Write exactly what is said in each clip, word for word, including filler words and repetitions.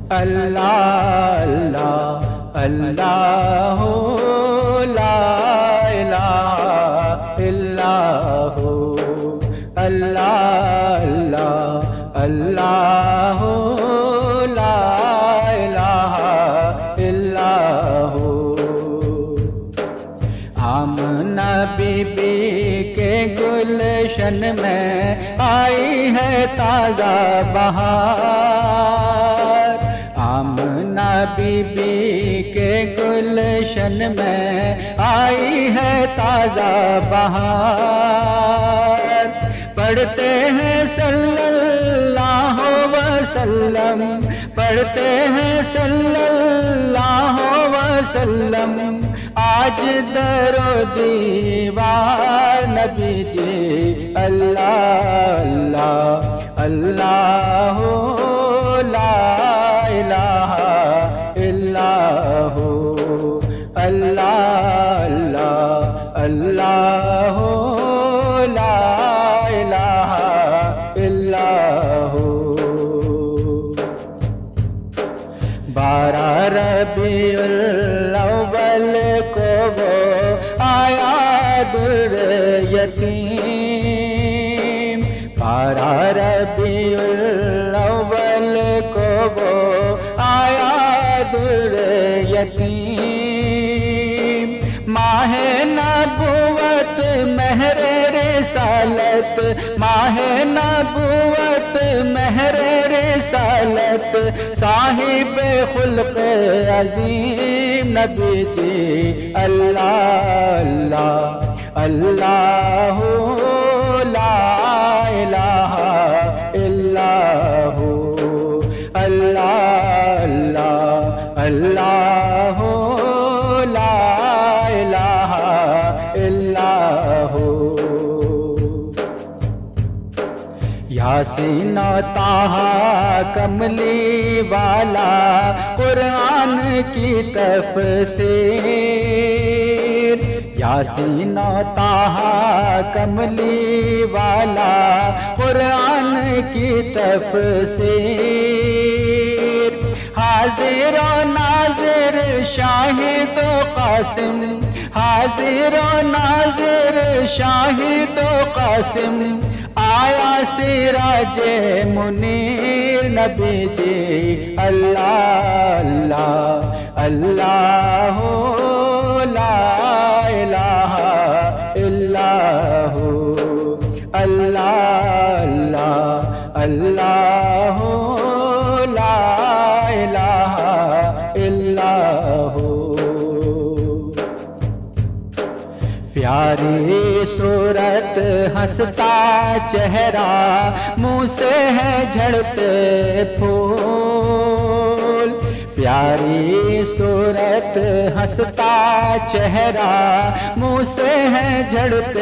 اللہ اللہ اللہ لا الہ الا ہو اللہ اللہ اللہ لا الہ الا ہو آمنہ بی بی کے گلشن میں آئی ہے تازہ بہار آمنہ بی بی کے گلشن میں آئی ہے تازہ بہار پڑھتے ہیں صلی اللہ وسلم پڑھتے ہیں صلی اللہ وسلم آج در و دیوار نبی جی اللہ اللہ اللہ لا الہ الا ہو اللہ اللہ اللہ لا الہ الا ہو بارہ ربیع الاول کو وہ آیا در یتیم بارہ ربیع الاول کو وہ آیا در یتیم ماہ نبوت مہر رسالت ماہ نبوت مہر رسالت صاحب خلق عظیم نبی جی اللہ اللہ اللہ لا الہ الا ہو اللہ اللہ اللہ لا الہ الا ہو یاسین و طٰہٰ کملی والا قرآن کی تفسیر یاسین و طٰہٰ کملی والا قرآن کی تفسیر حاضر و ناظر شاہد و قاسم حاضر و ناظر شاہد و قاسم آیا سراج منیر نبی جی اللہ اللہ اللہ لا الہ الا ہو اللہ اللہ اللہ لا الہ الا ہو پیاری صورت ہنستا چہرہ منہ سے ہے جھڑتے پھول پیاری صورت ہنستا چہرہ منہ سے ہے جھڑتے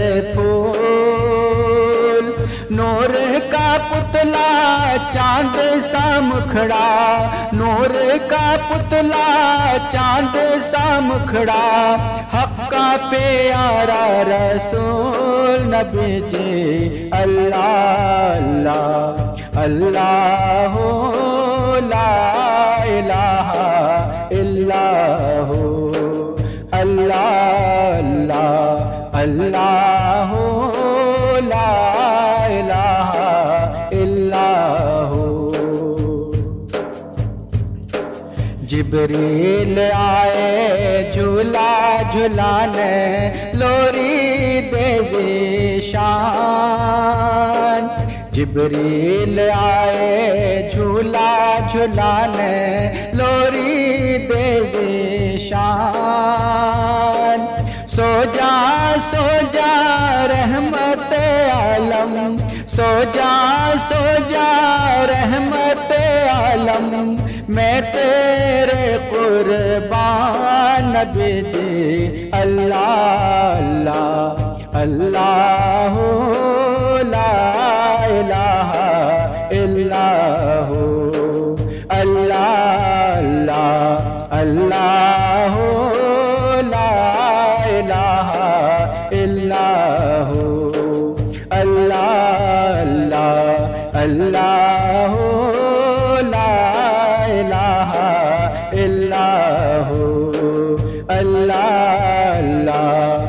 پھول نور کا پتلا چاند سا مکھڑا نور کا پتلا چاند سا مکھڑا حق کا پیارا رسول نبی جی اللہ اللہ اللہ لا الہ الا ہو اللہ اللہ اللہ لا الہ الا ہو جبریل آئے جھولا جھلانے لوری دے ذیشان جبریل آئے جھولا جھلانے لوری دے ذیشان سو جا سو جا رحمت عالم سو جا سو جا رحمت عالم میں تیرے قربان نبی جی اللہ اللہ اللہ لا الہ الا ہو اللہ اللہ اللہ لا الہ الا ہو اللہ اللہ اللہ لا ہو، اللہ اللہ